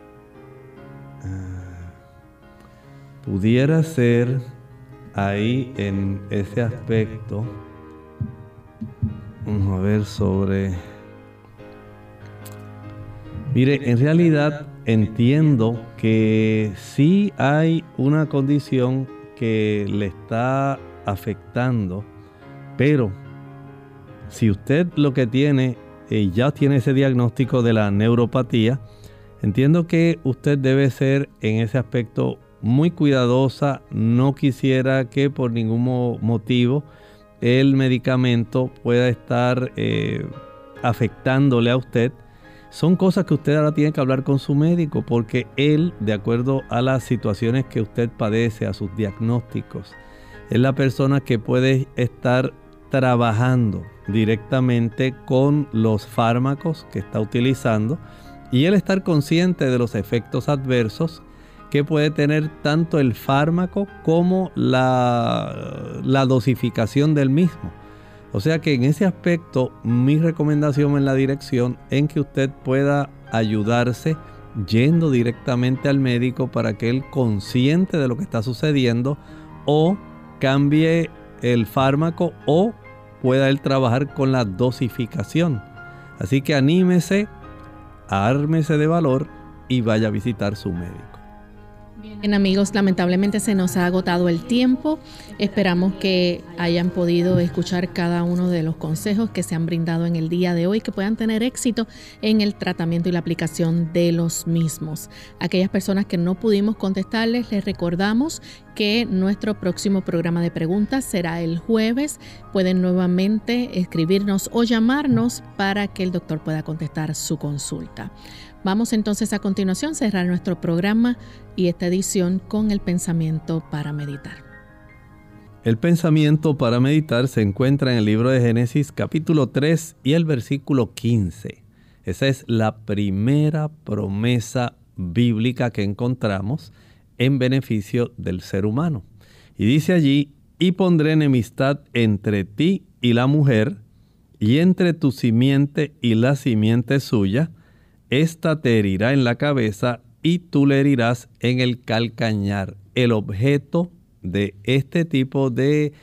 Pudiera ser ahí en ese aspecto. Vamos a ver sobre... Mire, en realidad entiendo que sí hay una condición que le está afectando, pero si usted lo que tiene, ya tiene ese diagnóstico de la neuropatía, entiendo que usted debe ser en ese aspecto muy cuidadosa. No quisiera que por ningún motivo el medicamento pueda estar afectándole a usted. Son cosas que usted ahora tiene que hablar con su médico, porque él, de acuerdo a las situaciones que usted padece, a sus diagnósticos, es la persona que puede estar trabajando directamente con los fármacos que está utilizando y el estar consciente de los efectos adversos que puede tener tanto el fármaco como la dosificación del mismo. O sea que en ese aspecto mi recomendación en la dirección en que usted pueda ayudarse yendo directamente al médico para que él, consciente de lo que está sucediendo, o cambie el fármaco o pueda él trabajar con la dosificación. Así que anímese, ármese de valor y vaya a visitar su médico. Bien, amigos, lamentablemente se nos ha agotado el tiempo. Esperamos que hayan podido escuchar cada uno de los consejos que se han brindado en el día de hoy, que puedan tener éxito en el tratamiento y la aplicación de los mismos. Aquellas personas que no pudimos contestarles, les recordamos que nuestro próximo programa de preguntas será el jueves. Pueden nuevamente escribirnos o llamarnos para que el doctor pueda contestar su consulta. Vamos entonces a continuación a cerrar nuestro programa y esta edición con el pensamiento para meditar. El pensamiento para meditar se encuentra en el libro de Génesis capítulo 3 y el versículo 15. Esa es la primera promesa bíblica que encontramos en beneficio del ser humano. Y dice allí: y pondré enemistad entre ti y la mujer, y entre tu simiente y la simiente suya. Esta te herirá en la cabeza y tú le herirás en el calcañar. El objeto de este tipo de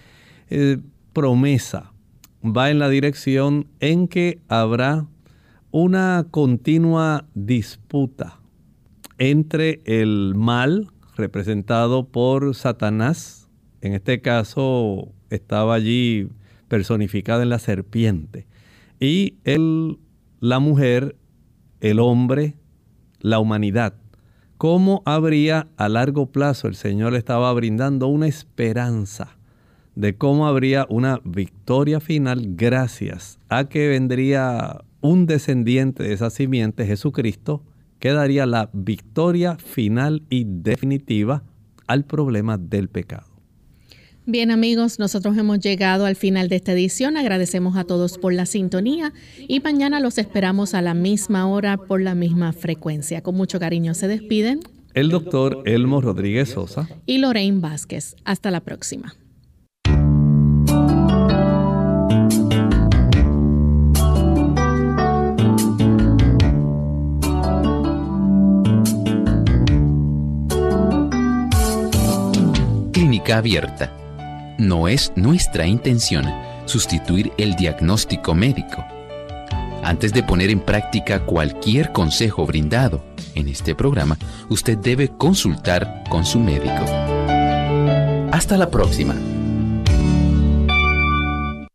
promesa va en la dirección en que habrá una continua disputa entre el mal, representado por Satanás. En este caso estaba allí personificada en la serpiente, y la mujer, el hombre, la humanidad. ¿Cómo habría a largo plazo? El Señor estaba brindando una esperanza de cómo habría una victoria final gracias a que vendría un descendiente de esa simiente, Jesucristo, que daría la victoria final y definitiva al problema del pecado. Bien, amigos, nosotros hemos llegado al final de esta edición. Agradecemos a todos por la sintonía y mañana los esperamos a la misma hora por la misma frecuencia. Con mucho cariño se despiden el doctor Elmo Rodríguez Sosa y Lorraine Vázquez. Hasta la próxima. Clínica Abierta. No es nuestra intención sustituir el diagnóstico médico. Antes de poner en práctica cualquier consejo brindado en este programa, usted debe consultar con su médico. Hasta la próxima.